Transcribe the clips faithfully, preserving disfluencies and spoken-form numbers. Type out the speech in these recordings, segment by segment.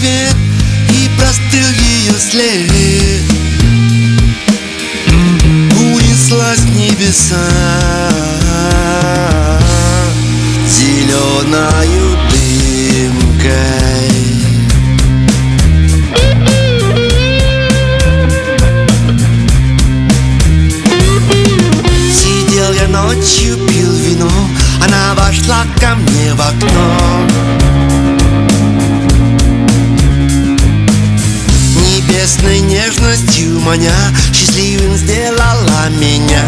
рассвет, и простыл ее след. Унеслась в небеса зеленою дымкой. Сидел я ночью, пил вино, она вошла ко мне в окно. Небесной нежностью маня, счастливым сделала меня.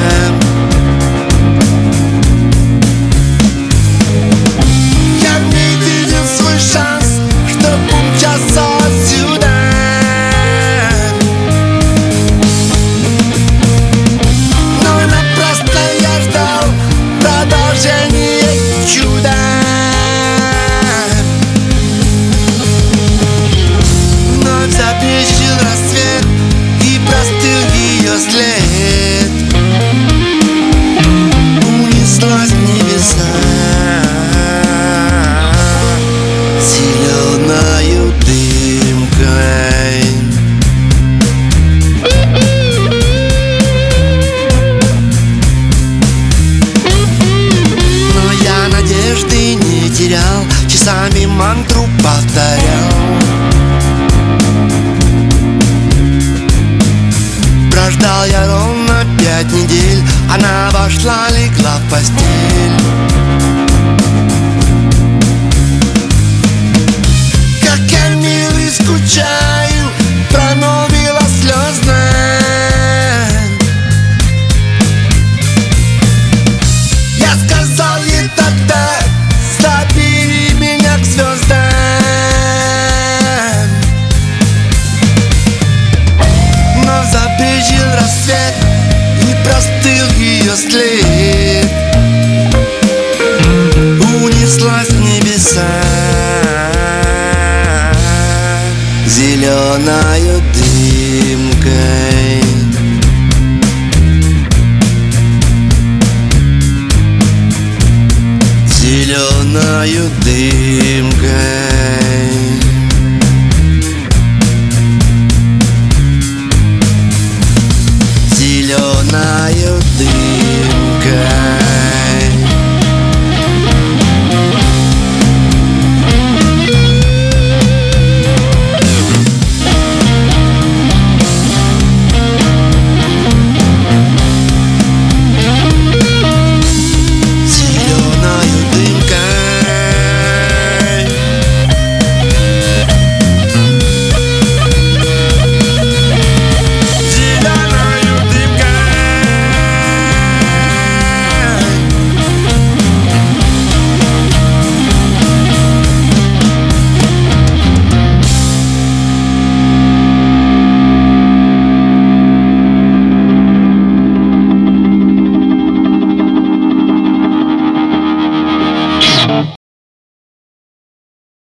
Я в ней видел свой шанс, чтоб умчаться отсюда. Но напрасно я ждал продолжения чуда. Вновь забрезжил рассвет, и простыл ее след. Унеслась в небеса зеленою дымкой. Но я надежды не терял, часами мантру повторял. Прождал я ровно пять недель, она вошла, легла в постель. Как я, милый, скучаю, промолвила слезно. Я сказал ей тогда: забери меня к звездам. Но забрезжил рассвет, и простыл ее след. Унеслась в небеса зеленою дымкой. Зеленою дымкой.